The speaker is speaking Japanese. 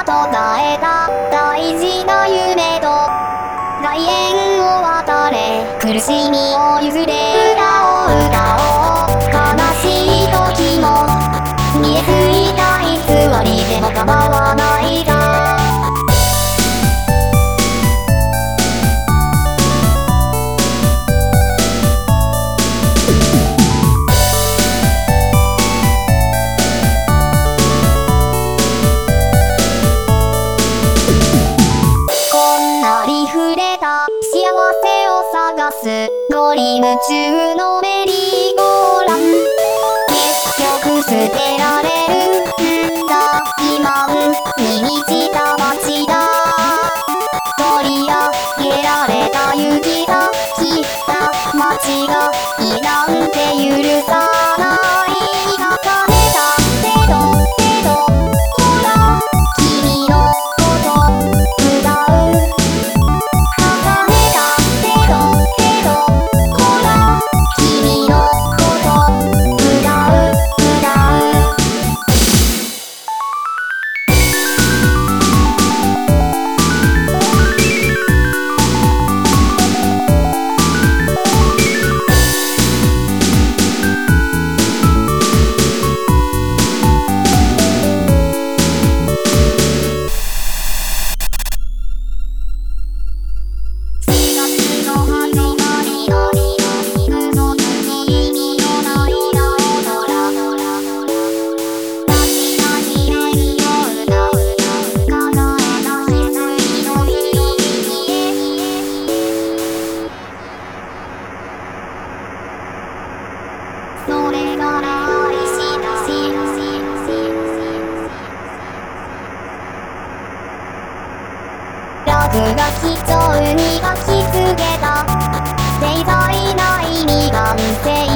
えた大事な夢と外縁を渡れ苦しみを譲れ歌を歌おう悲しい時も見えついた偽りでも構わないが幸せを探すゴリ夢中のメリーゴーラン結局捨てられるんだ肥満に満ちた街だ取り上げられた雪が来た街がいいなんて許さない重ねた手とほら君のこと歌うそれが愛したしラグが貴重に書きつけた盛大な意味が見せ